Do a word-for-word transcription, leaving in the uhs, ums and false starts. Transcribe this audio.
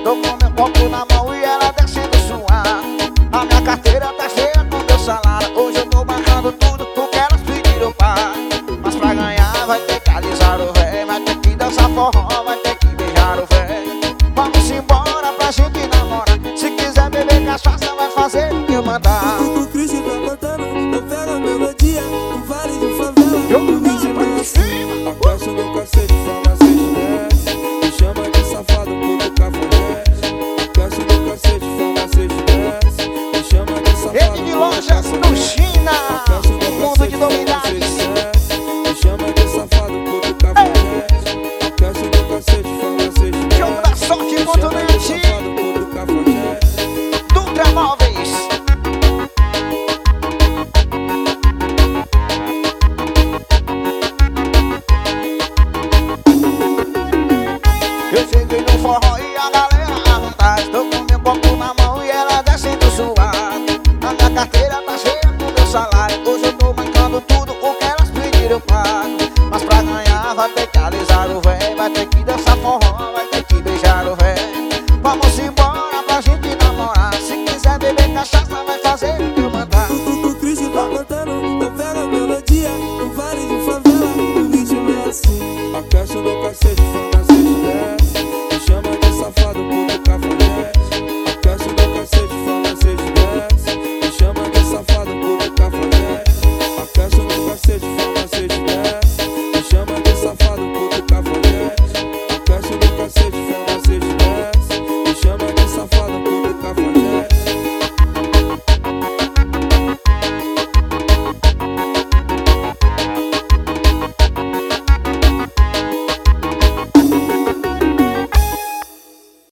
Tô com meu copo na mão e ela descendo suar. A minha carteira tá cheia com meu salário. Hoje eu tô bancando tudo porque elas pediram par. Mas pra ganhar vai ter que alisar o véi, vai ter que dançar forró, vai ter que beijar o véi. Vamos embora pra gente namorar. Se quiser beber cachaça vai fazer o que eu mandar. O Cristo tá cantando, eu pego a melodia. Um vale de favela, eu um vídeo pra cima. Aposto no cacete, fala seis dez. Me chama de safado, puto cafajeste. Aposto no cacete, fala seis dez. Me chama de safado, rede de lojas no China, mundo de novidades. Me chama de safado, puto cafajeste. Aposto no cacete, fala seis dez. Jogo da sorte ponto net, Dutra Móveis. Eu cheguei no forró e a galera à vontade. Tô com meu copo na mão e ela descendo suado. A minha carteira tá cheia com meu salário. Hoje eu tô bancando tudo o que elas pediram par.